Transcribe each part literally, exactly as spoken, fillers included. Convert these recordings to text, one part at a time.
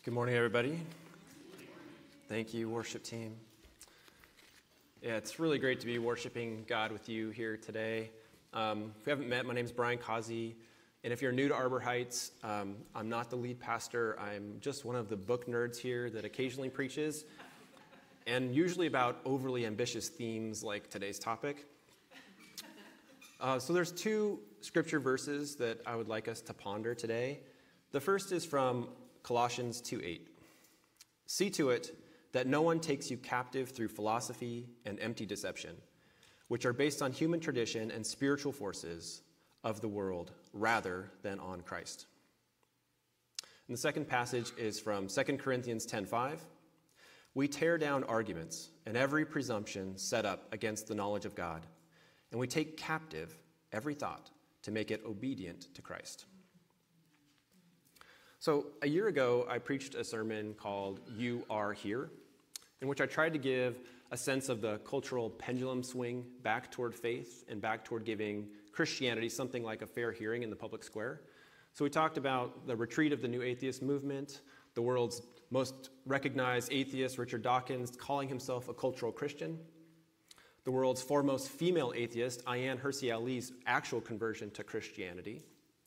Good morning, everybody. Thank you, worship team. Yeah, it's really great to be worshiping God with you here today. Um, if you haven't met, my name is Brian Causey, and if you're new to Arbor Heights, um, I'm not the lead pastor. I'm just one of the book nerds here that occasionally preaches, and usually about overly ambitious themes like today's topic. Uh, so there's two scripture verses that I would like us to ponder today. The first is from Colossians two eight. See to it that no one takes you captive through philosophy and empty deception, which are based on human tradition and spiritual forces of the world rather than on Christ. And the second passage is from Second Corinthians ten five. We tear down arguments and every presumption set up against the knowledge of God, and we take captive every thought to make it obedient to Christ. So a year ago, I preached a sermon called You Are Here, in which I tried to give a sense of the cultural pendulum swing back toward faith and back toward giving Christianity something like a fair hearing in the public square. So we talked about the retreat of the New Atheist movement, the world's most recognized atheist, Richard Dawkins, calling himself a cultural Christian, the world's foremost female atheist, Ayaan Hirsi Ali's actual conversion to Christianity,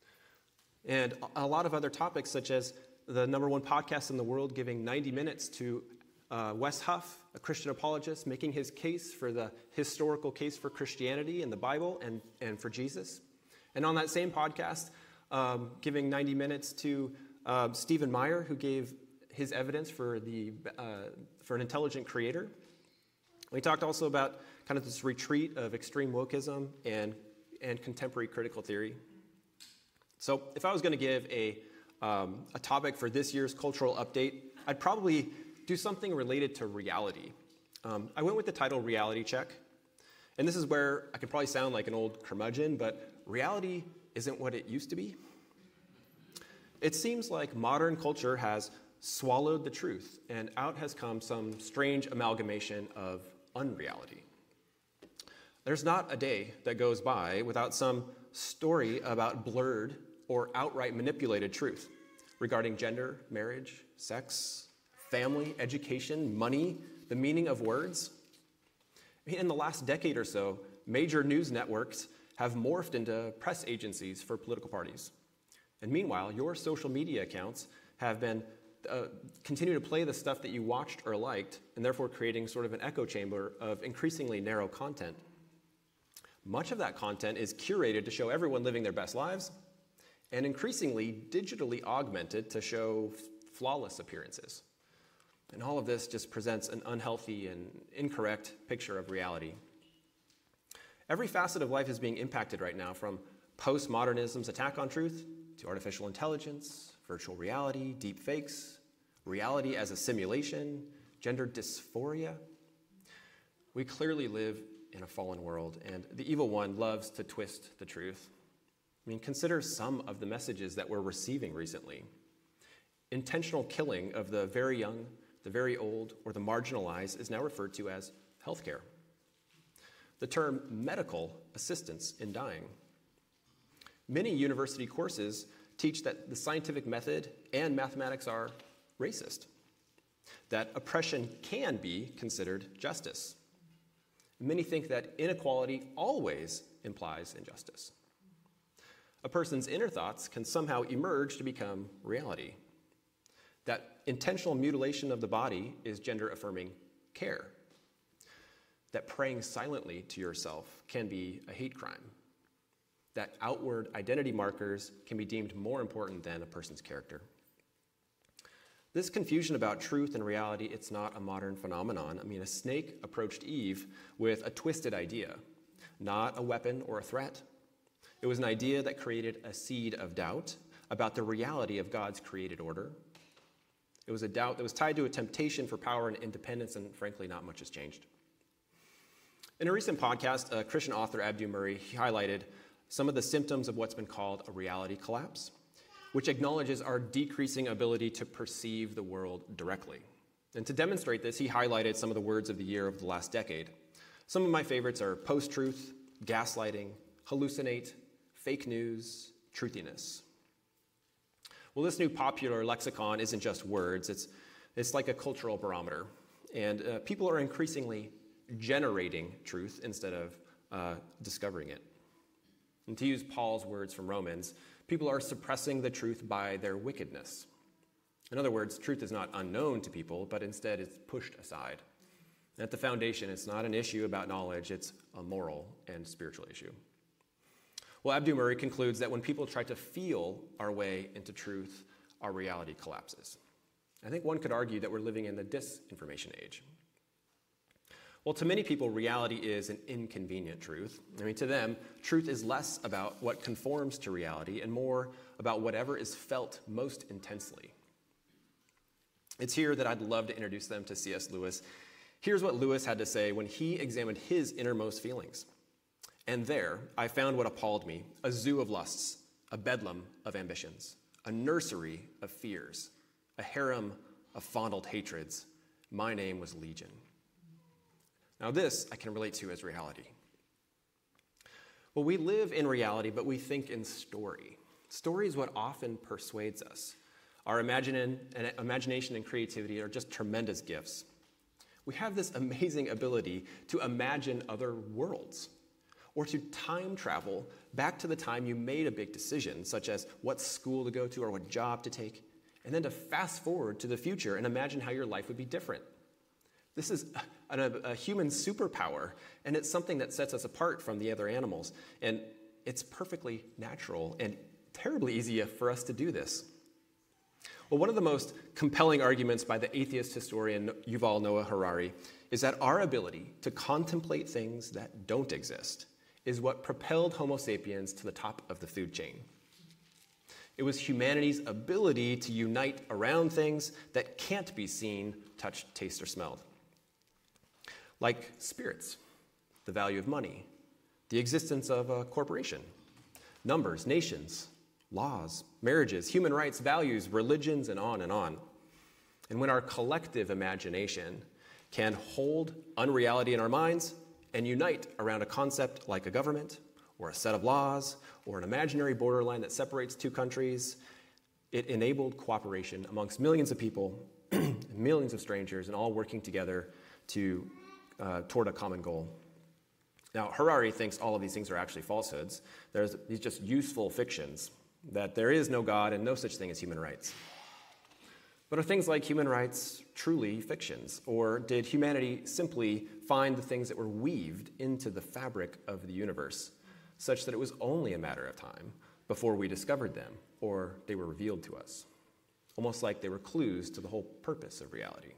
and a lot of other topics, such as the number one podcast in the world giving ninety minutes to uh, Wes Huff, a Christian apologist, making his case for the historical case for Christianity in the Bible and, and for Jesus. And on that same podcast, um, giving ninety minutes to uh, Stephen Meyer, who gave his evidence for, the, uh, for an intelligent creator. We talked also about kind of this retreat of extreme wokeism and, and contemporary critical theory. So if I was going to give a, um, a topic for this year's cultural update, I'd probably do something related to reality. Um, I went with the title Reality Check. And this is where I could probably sound like an old curmudgeon, but reality isn't what it used to be. It seems like modern culture has swallowed the truth, and out has come some strange amalgamation of unreality. There's not a day that goes by without some story about blurred or outright manipulated truth regarding gender, marriage, sex, family, education, money, the meaning of words. In the last decade or so, major news networks have morphed into press agencies for political parties. And meanwhile, your social media accounts have been uh, continue to play the stuff that you watched or liked, and therefore creating sort of an echo chamber of increasingly narrow content. Much of that content is curated to show everyone living their best lives, and increasingly digitally augmented to show flawless appearances. And all of this just presents an unhealthy and incorrect picture of reality. Every facet of life is being impacted right now, from postmodernism's attack on truth to artificial intelligence, virtual reality, deep fakes, reality as a simulation, gender dysphoria. We clearly live in a fallen world, and the evil one loves to twist the truth. I mean, consider some of the messages that we're receiving recently. Intentional killing of the very young, the very old, or the marginalized is now referred to as healthcare. The term medical assistance in dying. Many university courses teach that the scientific method and mathematics are racist, that oppression can be considered justice. Many think that inequality always implies injustice. A person's inner thoughts can somehow emerge to become reality. That intentional mutilation of the body is gender-affirming care. That praying silently to yourself can be a hate crime. That outward identity markers can be deemed more important than a person's character. This confusion about truth and reality, it's not a modern phenomenon. I mean, a snake approached Eve with a twisted idea, not a weapon or a threat. It was an idea that created a seed of doubt about the reality of God's created order. It was a doubt that was tied to a temptation for power and independence, and frankly, not much has changed. In a recent podcast, a Christian author, Abdu Murray, he highlighted some of the symptoms of what's been called a reality collapse, which acknowledges our decreasing ability to perceive the world directly. And to demonstrate this, he highlighted some of the words of the year of the last decade. Some of my favorites are post-truth, gaslighting, hallucinate, fake news, truthiness. Well, this new popular lexicon isn't just words, it's, it's like a cultural barometer. And uh, people are increasingly generating truth instead of uh, discovering it. And to use Paul's words from Romans, people are suppressing the truth by their wickedness. In other words, truth is not unknown to people, but instead it's pushed aside. And at the foundation, it's not an issue about knowledge, it's a moral and spiritual issue. Well, Abdu Murray concludes that when people try to feel our way into truth, our reality collapses. I think one could argue that we're living in the disinformation age. Well, to many people, reality is an inconvenient truth. I mean, to them, truth is less about what conforms to reality and more about whatever is felt most intensely. It's here that I'd love to introduce them to C S Lewis. Here's what Lewis had to say when he examined his innermost feelings. And there, I found what appalled me, a zoo of lusts, a bedlam of ambitions, a nursery of fears, a harem of fondled hatreds. My name was Legion. Now this I can relate to as reality. Well, we live in reality, but we think in story. Story is what often persuades us. Our imagine and imagination and creativity are just tremendous gifts. We have this amazing ability to imagine other worlds, or to time travel back to the time you made a big decision, such as what school to go to or what job to take, and then to fast forward to the future and imagine how your life would be different. This is a, a, a human superpower, and it's something that sets us apart from the other animals. And it's perfectly natural and terribly easy for us to do this. Well, one of the most compelling arguments by the atheist historian Yuval Noah Harari is that our ability to contemplate things that don't exist is what propelled Homo sapiens to the top of the food chain. It was humanity's ability to unite around things that can't be seen, touched, tasted, or smelled. Like spirits, the value of money, the existence of a corporation, numbers, nations, laws, marriages, human rights, values, religions, and on and on. And when our collective imagination can hold unreality in our minds and unite around a concept like a government or a set of laws or an imaginary borderline that separates two countries, it enabled cooperation amongst millions of people, millions of strangers, and all working together to uh, toward a common goal. Now, Harari thinks all of these things are actually falsehoods. There's these just useful fictions, that there is no God and no such thing as human rights. But are things like human rights truly fictions? Or did humanity simply find the things that were weaved into the fabric of the universe, such that it was only a matter of time before we discovered them, or they were revealed to us? Almost like they were clues to the whole purpose of reality.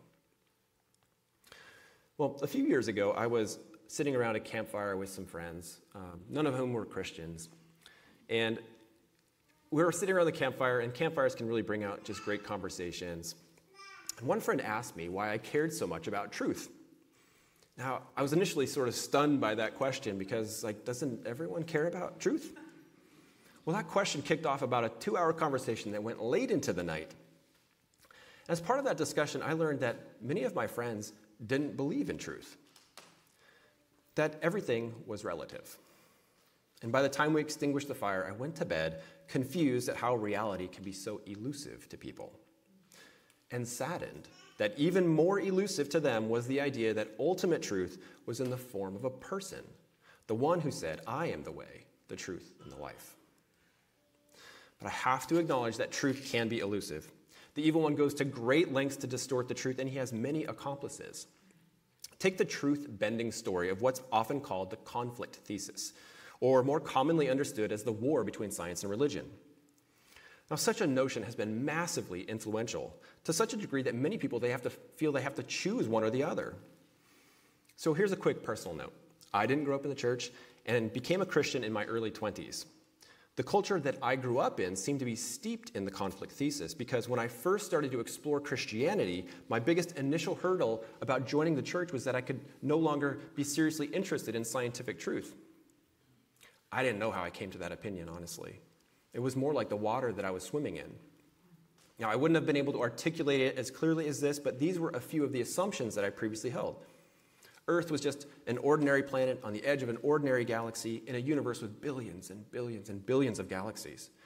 Well, a few years ago, I was sitting around a campfire with some friends, um, none of whom were Christians. And we were sitting around the campfire, and campfires can really bring out just great conversations. And one friend asked me why I cared so much about truth. Now, I was initially sort of stunned by that question because, like, doesn't everyone care about truth? Well, that question kicked off about a two-hour conversation that went late into the night. As part of that discussion, I learned that many of my friends didn't believe in truth, that everything was relative. And by the time we extinguished the fire, I went to bed confused at how reality can be so elusive to people, and saddened that even more elusive to them was the idea that ultimate truth was in the form of a person, the one who said, "I am the way, the truth, and the life." But I have to acknowledge that truth can be elusive. The evil one goes to great lengths to distort the truth, and he has many accomplices. Take the truth-bending story of what's often called the conflict thesis, or more commonly understood as the war between science and religion. Now, such a notion has been massively influential, to such a degree that many people they have to feel they have to choose one or the other. So here's a quick personal note. I didn't grow up in the church and became a Christian in my early twenties. The culture that I grew up in seemed to be steeped in the conflict thesis because when I first started to explore Christianity, my biggest initial hurdle about joining the church was that I could no longer be seriously interested in scientific truth. I didn't know how I came to that opinion, honestly. It was more like the water that I was swimming in. Now, I wouldn't have been able to articulate it as clearly as this, but these were a few of the assumptions that I previously held. Earth was just an ordinary planet on the edge of an ordinary galaxy in a universe with billions and billions and billions of galaxies.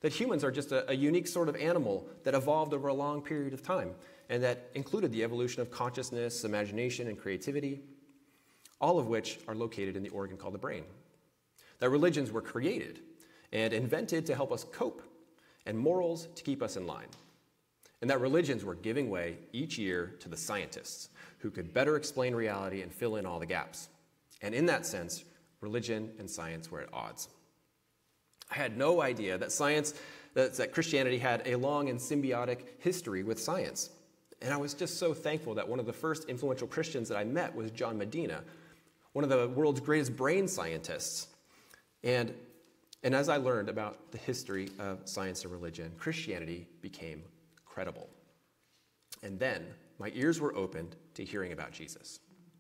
that humans are just a, a unique sort of animal that evolved over a long period of time, and that included the evolution of consciousness, imagination, and creativity, all of which are located in the organ called the brain. That religions were created and invented to help us cope, and morals to keep us in line. And that religions were giving way each year to the scientists who could better explain reality and fill in all the gaps. And in that sense, religion and science were at odds. I had no idea that science, that, that Christianity had a long and symbiotic history with science. And I was just so thankful that one of the first influential Christians that I met was John Medina, one of the world's greatest brain scientists. And, and as I learned about the history of science and religion, Christianity became credible. And then my ears were opened to hearing about Jesus.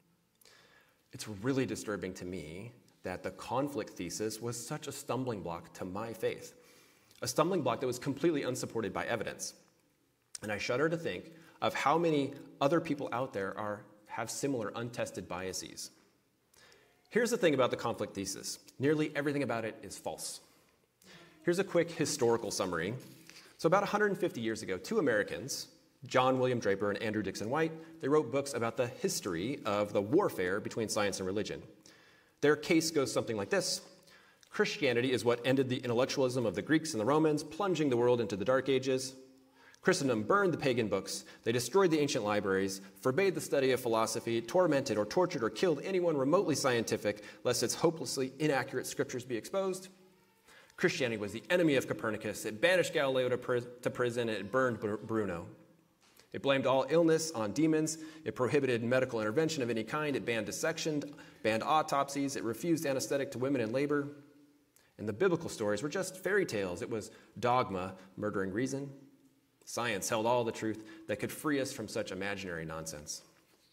It's really disturbing to me that the conflict thesis was such a stumbling block to my faith, a stumbling block that was completely unsupported by evidence. And I shudder to think of how many other people out there are, have similar untested biases. Here's the thing about the conflict thesis. Nearly everything about it is false. Here's a quick historical summary. So about one hundred fifty years ago, two Americans, John William Draper and Andrew Dixon White, they wrote books about the history of the warfare between science and religion. Their case goes something like this. Christianity is what ended the intellectualism of the Greeks and the Romans, plunging the world into the Dark Ages. Christendom burned the pagan books. They destroyed the ancient libraries, forbade the study of philosophy, tormented or tortured or killed anyone remotely scientific, lest its hopelessly inaccurate scriptures be exposed. Christianity was the enemy of Copernicus. It banished Galileo to, pr- to prison, and it burned Br- Bruno. It blamed all illness on demons. It prohibited medical intervention of any kind. It banned dissection, banned autopsies. It refused anesthetic to women in labor. And the biblical stories were just fairy tales. It was dogma murdering reason. Science held all the truth that could free us from such imaginary nonsense.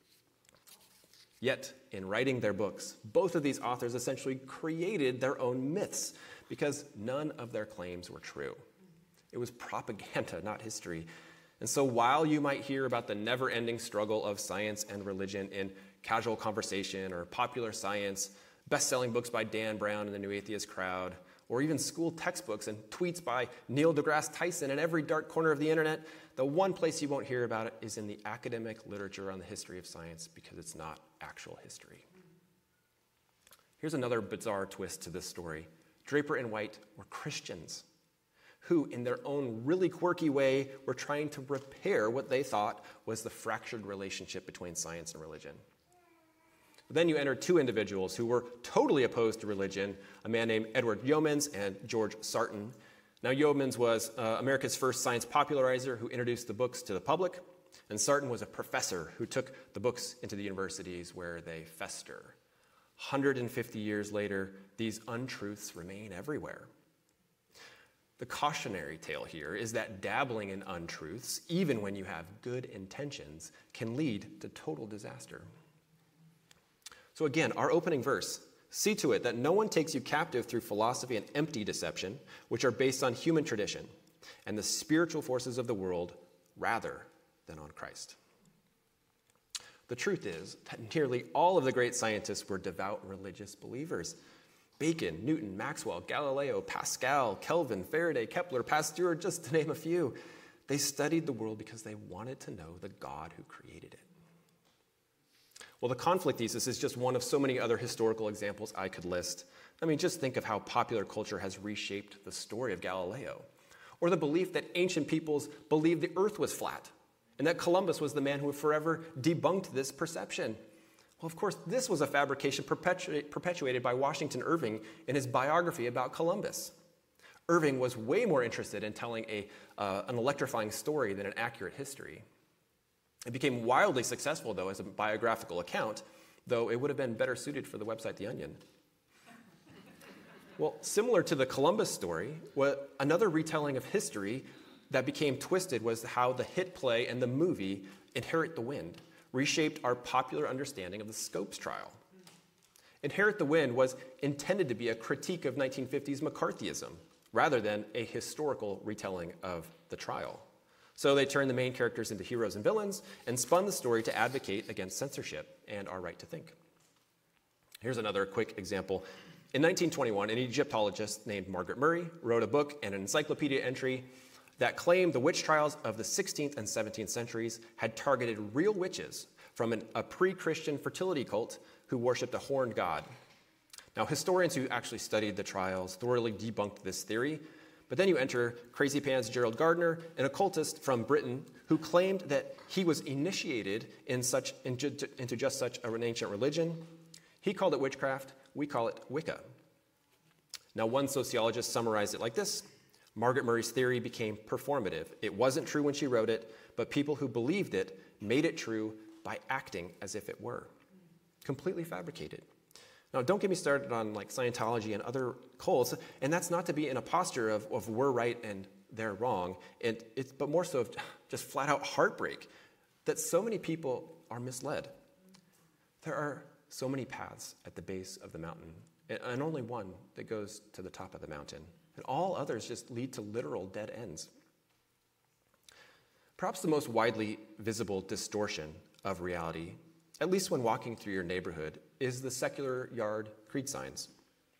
Yet, in writing their books, both of these authors essentially created their own myths because none of their claims were true. It was propaganda, not history. And so while you might hear about the never-ending struggle of science and religion in casual conversation or popular science, best-selling books by Dan Brown and the New Atheist Crowd, or even school textbooks and tweets by Neil deGrasse Tyson in every dark corner of the internet, the one place you won't hear about it is in the academic literature on the history of science because it's not actual history. Here's another bizarre twist to this story. Draper and White were Christians who, in their own really quirky way, were trying to repair what they thought was the fractured relationship between science and religion. But then you enter two individuals who were totally opposed to religion, a man named Edward Yeomans and George Sarton. Now, Yeomans was uh, America's first science popularizer who introduced the books to the public, and Sarton was a professor who took the books into the universities where they fester. one hundred fifty years later, these untruths remain everywhere. The cautionary tale here is that dabbling in untruths, even when you have good intentions, can lead to total disaster. So again, our opening verse, see to it that no one takes you captive through philosophy and empty deception, which are based on human tradition and the spiritual forces of the world rather than on Christ. The truth is that nearly all of the great scientists were devout religious believers. Bacon, Newton, Maxwell, Galileo, Pascal, Kelvin, Faraday, Kepler, Pasteur, just to name a few. They studied the world because they wanted to know the God who created it. Well, the conflict thesis is just one of so many other historical examples I could list. I mean, just think of how popular culture has reshaped the story of Galileo, or the belief that ancient peoples believed the earth was flat, and that Columbus was the man who forever debunked this perception. Well, of course, this was a fabrication perpetu- perpetuated by Washington Irving in his biography about Columbus. Irving was way more interested in telling a, uh, an electrifying story than an accurate history. It became wildly successful, though, as a biographical account, though it would have been better suited for the website The Onion. Well, similar to the Columbus story, what another retelling of history that became twisted was how the hit play and the movie Inherit the Wind reshaped our popular understanding of the Scopes trial. Inherit the Wind was intended to be a critique of nineteen fifties McCarthyism, rather than a historical retelling of the trial. So they turned the main characters into heroes and villains and spun the story to advocate against censorship and our right to think. Here's another quick example. In nineteen twenty-one, an Egyptologist named Margaret Murray wrote a book and an encyclopedia entry that claimed the witch trials of the sixteenth and seventeenth centuries had targeted real witches from an, a pre-Christian fertility cult who worshipped a horned god. Now, historians who actually studied the trials thoroughly debunked this theory, but then you enter Crazy Pants Gerald Gardner, an occultist from Britain who claimed that he was initiated in such, into, into just such an ancient religion. He called it witchcraft. We call it Wicca. Now, one sociologist summarized it like this. Margaret Murray's theory became performative. It wasn't true when she wrote it, but people who believed it made it true by acting as if it were. Completely fabricated. Now, don't get me started on like Scientology and other cults, and that's not to be in a posture of, of we're right and they're wrong, and it's, but more so of just flat out heartbreak that so many people are misled. There are so many paths at the base of the mountain, and, and only one that goes to the top of the mountain, and all others just lead to literal dead ends. Perhaps the most widely visible distortion of reality, at least when walking through your neighborhood, is the secular yard creed signs.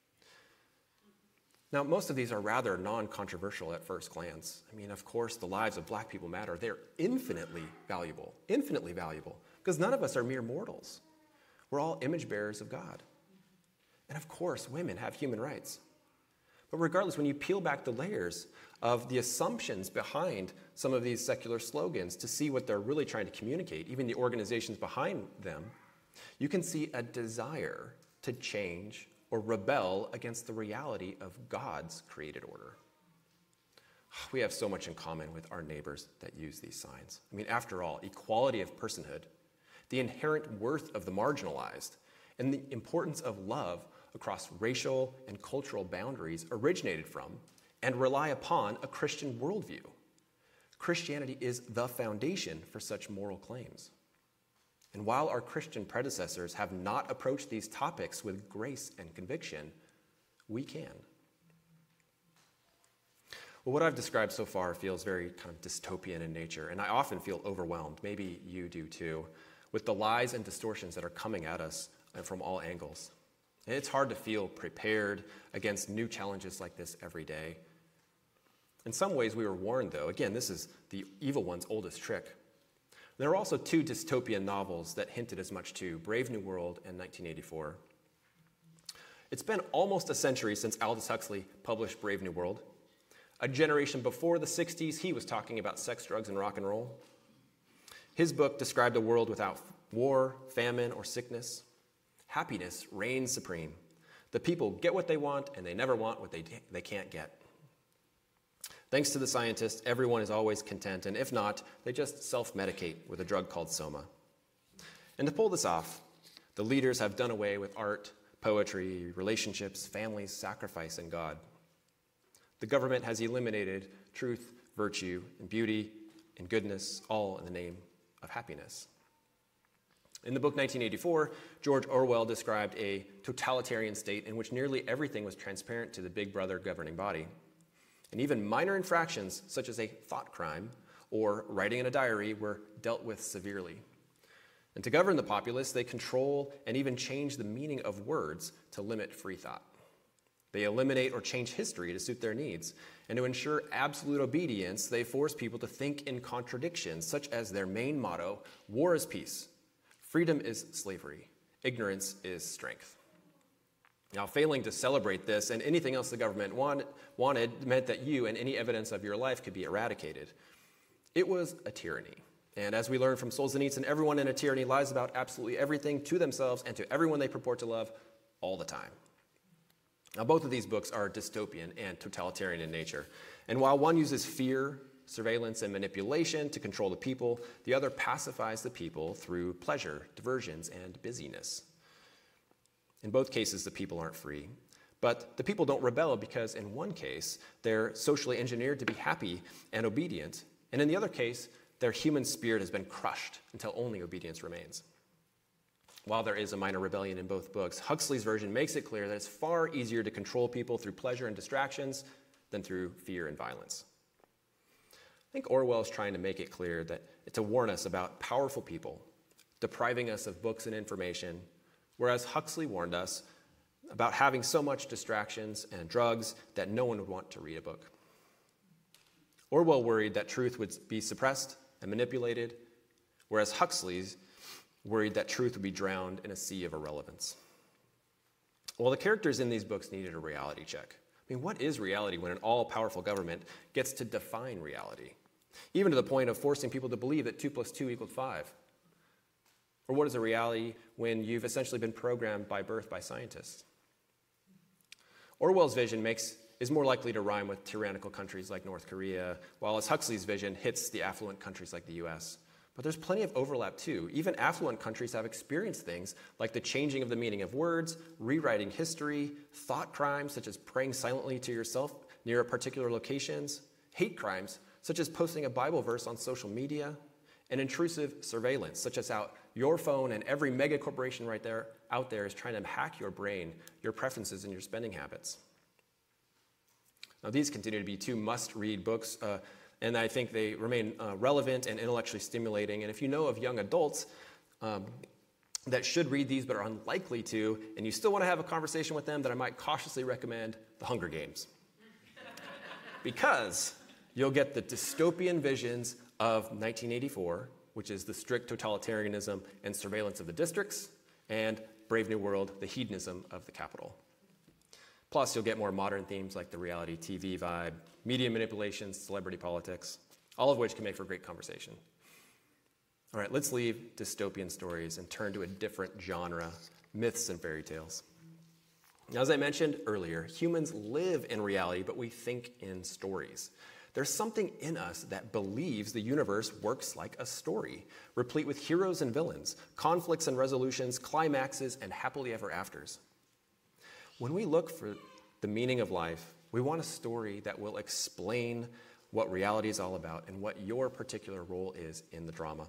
Now, most of these are rather non-controversial at first glance. I mean, of course, the lives of black people matter. They're infinitely valuable, infinitely valuable, because none of us are mere mortals. We're all image bearers of God. And of course, women have human rights. But regardless, when you peel back the layers of the assumptions behind some of these secular slogans to see what they're really trying to communicate, even the organizations behind them, you can see a desire to change or rebel against the reality of God's created order. We have so much in common with our neighbors that use these signs. I mean, after all, equality of personhood, the inherent worth of the marginalized, and the importance of love across racial and cultural boundaries originated from and rely upon a Christian worldview. Christianity is the foundation for such moral claims. And while our Christian predecessors have not approached these topics with grace and conviction, we can. Well, what I've described so far feels very kind of dystopian in nature, and I often feel overwhelmed, maybe you do too, with the lies and distortions that are coming at us from all angles. And it's hard to feel prepared against new challenges like this every day. In some ways, we were warned, though. Again, this is the evil one's oldest trick. There are also two dystopian novels that hinted as much too, Brave New World and nineteen eighty-four. It's been almost a century since Aldous Huxley published Brave New World. A generation before the sixties, he was talking about sex, drugs, and rock and roll. His book described a world without war, famine, or sickness. Happiness reigns supreme. The people get what they want, and they never want what they, they can't get. Thanks to the scientists, everyone is always content, and if not, they just self-medicate with a drug called Soma. And to pull this off, the leaders have done away with art, poetry, relationships, families, sacrifice, and God. The government has eliminated truth, virtue, and beauty, and goodness, all in the name of happiness. In the book nineteen eighty-four, George Orwell described a totalitarian state in which nearly everything was transparent to the big brother governing body. And even minor infractions, such as a thought crime or writing in a diary, were dealt with severely. And to govern the populace, they control and even change the meaning of words to limit free thought. They eliminate or change history to suit their needs. And to ensure absolute obedience, they force people to think in contradictions, such as their main motto, war is peace, freedom is slavery, ignorance is strength. Now, failing to celebrate this and anything else the government want, wanted meant that you and any evidence of your life could be eradicated. It was a tyranny. And as we learn from Solzhenitsyn, everyone in a tyranny lies about absolutely everything to themselves and to everyone they purport to love all the time. Now, both of these books are dystopian and totalitarian in nature. And while one uses fear, surveillance, and manipulation to control the people, the other pacifies the people through pleasure, diversions, and busyness. In both cases, the people aren't free. But the people don't rebel because in one case, they're socially engineered to be happy and obedient. And in the other case, their human spirit has been crushed until only obedience remains. While there is a minor rebellion in both books, Huxley's version makes it clear that it's far easier to control people through pleasure and distractions than through fear and violence. I think Orwell is trying to make it clear that to warn us about powerful people depriving us of books and information, whereas Huxley warned us about having so much distractions and drugs that no one would want to read a book. Orwell worried that truth would be suppressed and manipulated, whereas Huxley's worried that truth would be drowned in a sea of irrelevance. Well, the characters in these books needed a reality check. I mean, what is reality when an all-powerful government gets to define reality, even to the point of forcing people to believe that two plus two equals five? Or what is a reality when you've essentially been programmed by birth by scientists? Orwell's vision makes, is more likely to rhyme with tyrannical countries like North Korea, while Huxley's vision hits the affluent countries like the U S. But there's plenty of overlap too. Even affluent countries have experienced things like the changing of the meaning of words, rewriting history, thought crimes such as praying silently to yourself near a particular locations, hate crimes such as posting a Bible verse on social media, and intrusive surveillance such as how your phone and every mega corporation right there out there is trying to hack your brain, your preferences, and your spending habits. Now, these continue to be two must-read books, uh, and I think they remain uh, relevant and intellectually stimulating. And if you know of young adults um, that should read these but are unlikely to, and you still want to have a conversation with them, then I might cautiously recommend The Hunger Games. Because you'll get the dystopian visions of nineteen eighty-four, which is the strict totalitarianism and surveillance of the districts, and Brave New World, the hedonism of the capital. Plus, you'll get more modern themes like the reality T V vibe, media manipulations, celebrity politics, all of which can make for great conversation. All right, let's leave dystopian stories and turn to a different genre, myths and fairy tales. Now, as I mentioned earlier, humans live in reality, but we think in stories. There's something in us that believes the universe works like a story, replete with heroes and villains, conflicts and resolutions, climaxes, and happily ever afters. When we look for the meaning of life, we want a story that will explain what reality is all about and what your particular role is in the drama.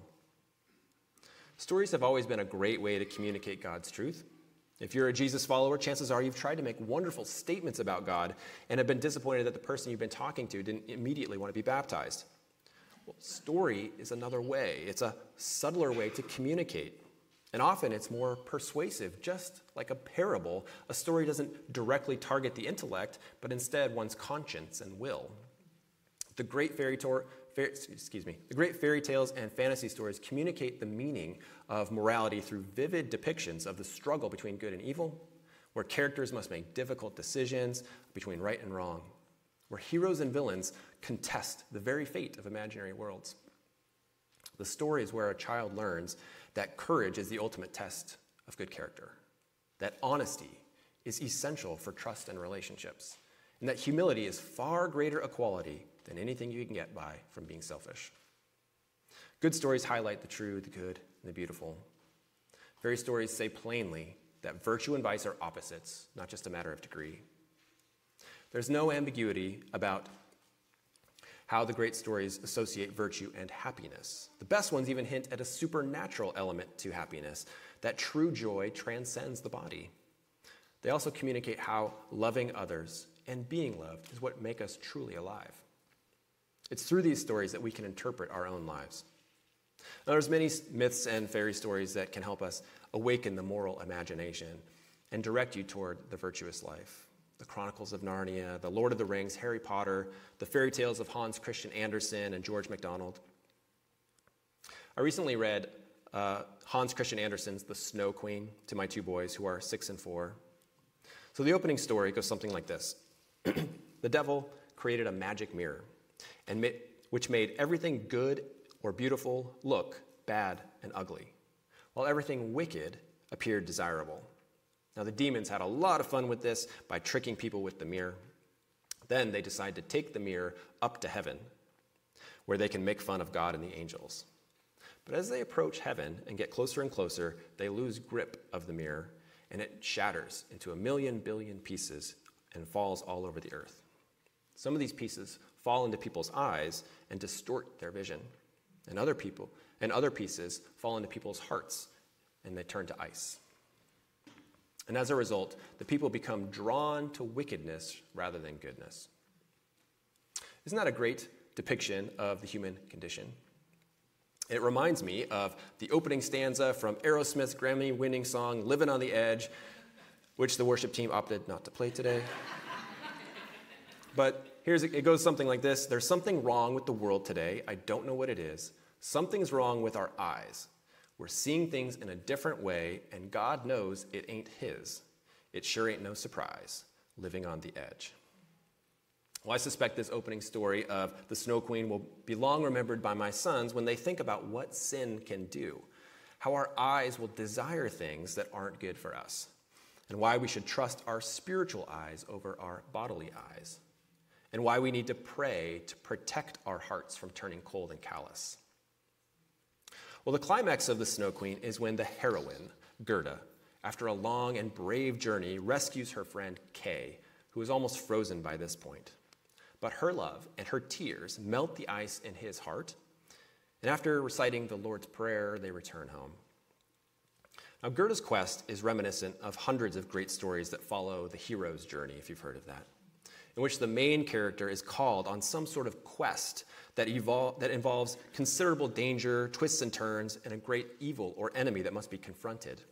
Stories have always been a great way to communicate God's truth. If you're a Jesus follower, chances are you've tried to make wonderful statements about God and have been disappointed that the person you've been talking to didn't immediately want to be baptized. Well, story is another way. It's a subtler way to communicate. And often it's more persuasive, just like a parable. A story doesn't directly target the intellect, but instead one's conscience and will. The great fairy tor- fair, excuse me, the great fairy tales and fantasy stories communicate the meaning of morality through vivid depictions of the struggle between good and evil, where characters must make difficult decisions between right and wrong, where heroes and villains contest the very fate of imaginary worlds. The story is where a child learns that courage is the ultimate test of good character, that honesty is essential for trust and relationships, and that humility is far greater a quality than anything you can get by from being selfish. Good stories highlight the true, the good, and the beautiful. Fairy stories say plainly that virtue and vice are opposites, not just a matter of degree. There's no ambiguity about how the great stories associate virtue and happiness. The best ones even hint at a supernatural element to happiness, that true joy transcends the body. They also communicate how loving others and being loved is what make us truly alive. It's through these stories that we can interpret our own lives. Now, there's many myths and fairy stories that can help us awaken the moral imagination and direct you toward the virtuous life. The Chronicles of Narnia, The Lord of the Rings, Harry Potter, the fairy tales of Hans Christian Andersen and George MacDonald. I recently read uh, Hans Christian Andersen's The Snow Queen to my two boys, who are six and four. So the opening story goes something like this. The devil created a magic mirror, and ma- which made everything good or beautiful look bad and ugly, while everything wicked appeared desirable. Now, the demons had a lot of fun with this by tricking people with the mirror. Then they decide to take the mirror up to heaven, where they can make fun of God and the angels. But as they approach heaven and get closer and closer, they lose grip of the mirror, and it shatters into a million billion pieces and falls all over the earth. Some of these pieces fall into people's eyes and distort their vision, and other people and other pieces fall into people's hearts, and they turn to ice. And as a result, the people become drawn to wickedness rather than goodness. Isn't that a great depiction of the human condition? It reminds me of the opening stanza from Aerosmith's Grammy-winning song, Livin' on the Edge, which the worship team opted not to play today. But here's it goes something like this. There's something wrong with the world today. I don't know what it is. Something's wrong with our eyes. We're seeing things in a different way, and God knows it ain't his. It sure ain't no surprise, living on the edge. Well, I suspect this opening story of the Snow Queen will be long remembered by my sons when they think about what sin can do, how our eyes will desire things that aren't good for us, and why we should trust our spiritual eyes over our bodily eyes, and why we need to pray to protect our hearts from turning cold and callous. Well, the climax of the Snow Queen is when the heroine, Gerda, after a long and brave journey, rescues her friend Kay, who is almost frozen by this point. But her love and her tears melt the ice in his heart, and after reciting the Lord's Prayer, they return home. Now, Gerda's quest is reminiscent of hundreds of great stories that follow the hero's journey, if you've heard of that, in which the main character is called on some sort of quest that, evol- that involves considerable danger, twists and turns, and a great evil or enemy that must be confronted.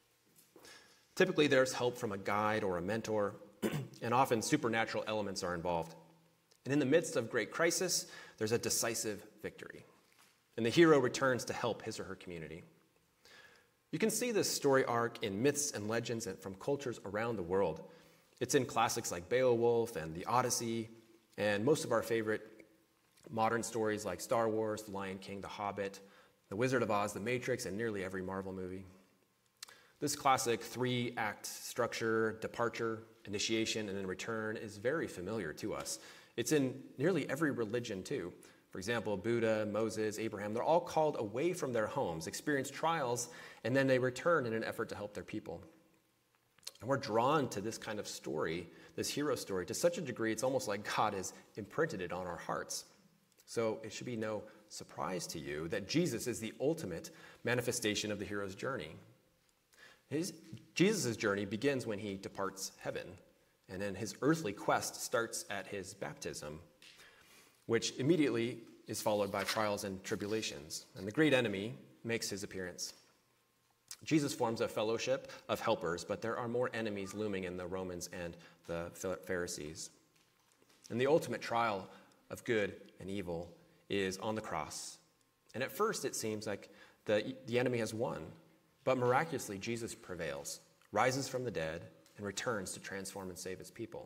Typically, there's help from a guide or a mentor, and often supernatural elements are involved. And in the midst of great crisis, there's a decisive victory, and the hero returns to help his or her community. You can see this story arc in myths and legends and from cultures around the world. It's in classics like Beowulf and the Odyssey, and most of our favorite modern stories like Star Wars, The Lion King, The Hobbit, The Wizard of Oz, The Matrix, and nearly every Marvel movie. This classic three-act structure, departure, initiation, and then return is very familiar to us. It's in nearly every religion, too. For example, Buddha, Moses, Abraham, they're all called away from their homes, experience trials, and then they return in an effort to help their people. And we're drawn to this kind of story, this hero story, to such a degree it's almost like God has imprinted it on our hearts. So it should be no surprise to you that Jesus is the ultimate manifestation of the hero's journey. His, Jesus' journey begins when he departs heaven, and then his earthly quest starts at his baptism, which immediately is followed by trials and tribulations, and the great enemy makes his appearance. Jesus forms a fellowship of helpers, but there are more enemies looming in the Romans and the Pharisees. And the ultimate trial of good and evil is on the cross. And at first it seems like the, the enemy has won, but miraculously Jesus prevails, rises from the dead, and returns to transform and save his people.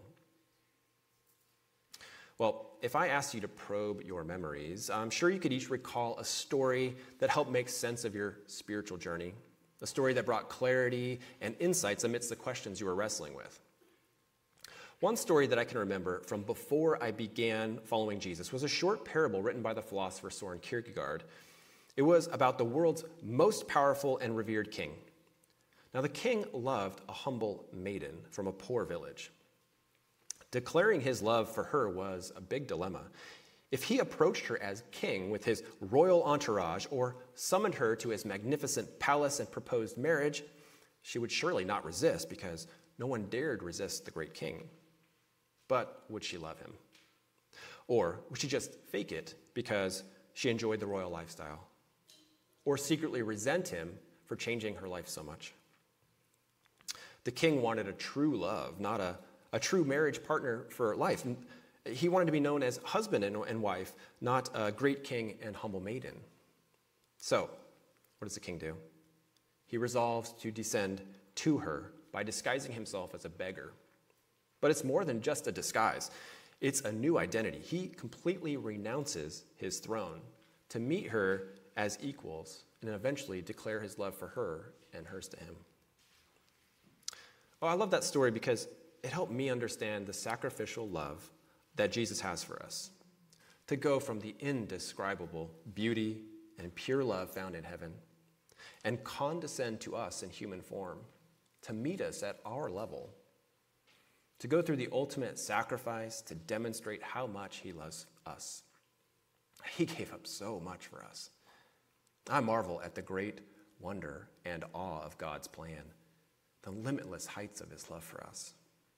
Well, if I asked you to probe your memories, I'm sure you could each recall a story that helped make sense of your spiritual journey, a story that brought clarity and insights amidst the questions you were wrestling with. One story that I can remember from before I began following Jesus was a short parable written by the philosopher Soren Kierkegaard. It was about the world's most powerful and revered king. Now, the king loved a humble maiden from a poor village. Declaring his love for her was a big dilemma. If he approached her as king with his royal entourage or summoned her to his magnificent palace and proposed marriage, she would surely not resist because no one dared resist the great king. But would she love him? Or would she just fake it because she enjoyed the royal lifestyle? Or secretly resent him for changing her life so much? The king wanted a true love, not a, a true marriage partner for life. He wanted to be known as husband and, and wife, not a great king and humble maiden. So, what does the king do? He resolves to descend to her by disguising himself as a beggar. But it's more than just a disguise. It's a new identity. He completely renounces his throne to meet her as equals and eventually declare his love for her and hers to him. Oh, I love that story because it helped me understand the sacrificial love that Jesus has for us, to go from the indescribable beauty and pure love found in heaven and condescend to us in human form, to meet us at our level, to go through the ultimate sacrifice to demonstrate how much he loves us. He gave up so much for us. I marvel at the great wonder and awe of God's plan, the limitless heights of his love for us.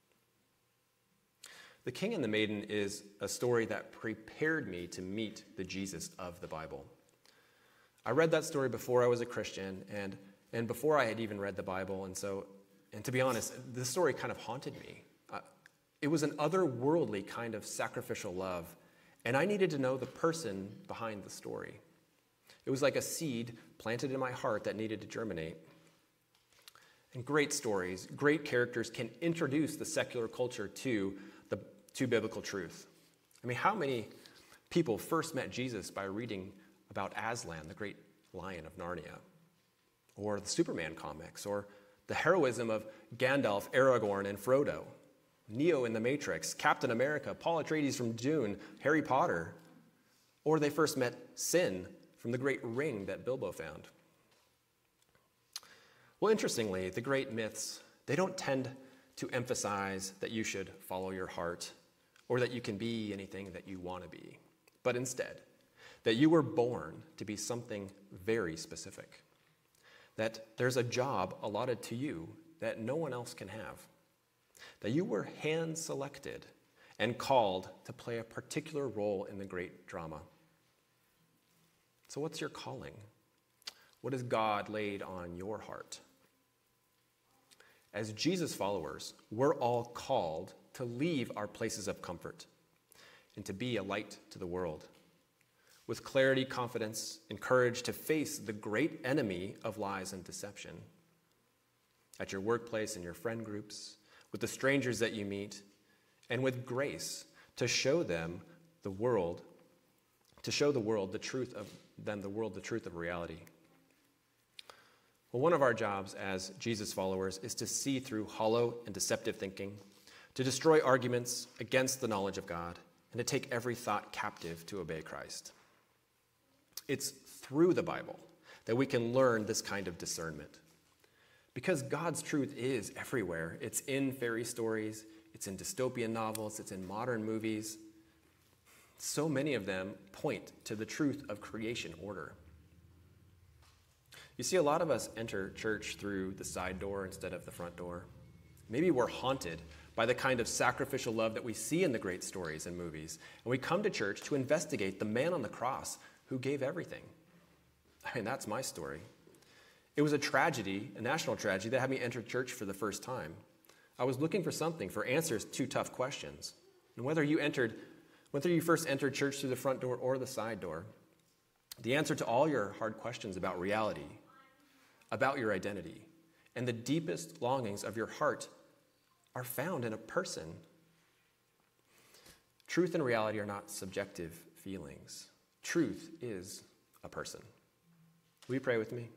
The King and the Maiden is a story that prepared me to meet the Jesus of the Bible. I read that story before I was a Christian and, and before I had even read the Bible, and so And to be honest, this story kind of haunted me. Uh, it was an otherworldly kind of sacrificial love, and I needed to know the person behind the story. It was like a seed planted in my heart that needed to germinate. And great stories, great characters can introduce the secular culture to the to biblical truth. I mean, how many people first met Jesus by reading about Aslan, the great lion of Narnia, or the Superman comics, or the heroism of Gandalf, Aragorn, and Frodo, Neo in The Matrix, Captain America, Paul Atreides from Dune, Harry Potter, or they first met sin from the great ring that Bilbo found. Well, interestingly, the great myths, they don't tend to emphasize that you should follow your heart or that you can be anything that you want to be, but instead, that you were born to be something very specific, that there's a job allotted to you that no one else can have, that you were hand-selected and called to play a particular role in the great drama. So what's your calling? What has God laid on your heart? As Jesus followers, we're all called to leave our places of comfort and to be a light to the world. With clarity, confidence, and courage to face the great enemy of lies and deception. At your workplace and your friend groups, with the strangers that you meet, and with grace to show them the world, to show the world the truth of them, the world the truth of reality. Well, one of our jobs as Jesus followers is to see through hollow and deceptive thinking, to destroy arguments against the knowledge of God, and to take every thought captive to obey Christ. It's through the Bible that we can learn this kind of discernment. Because God's truth is everywhere. It's in fairy stories, it's in dystopian novels, it's in modern movies. So many of them point to the truth of creation order. You see, a lot of us enter church through the side door instead of the front door. Maybe we're haunted by the kind of sacrificial love that we see in the great stories and movies, and we come to church to investigate the man on the cross who gave everything. I mean, that's my story. It was a tragedy, a national tragedy, that had me enter church for the first time. I was looking for something, for answers to tough questions. And whether you entered, whether you first entered church through the front door or the side door, the answer to all your hard questions about reality, about your identity, and the deepest longings of your heart are found in a person. Truth and reality are not subjective feelings. Truth is a person. Will you pray with me?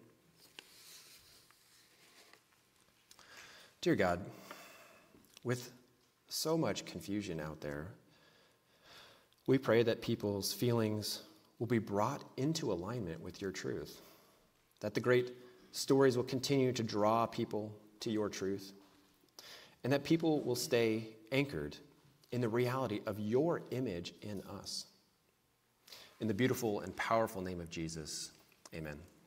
Dear God, with so much confusion out there, we pray that people's feelings will be brought into alignment with your truth, that the great stories will continue to draw people to your truth, and that people will stay anchored in the reality of your image in us. In the beautiful and powerful name of Jesus, amen.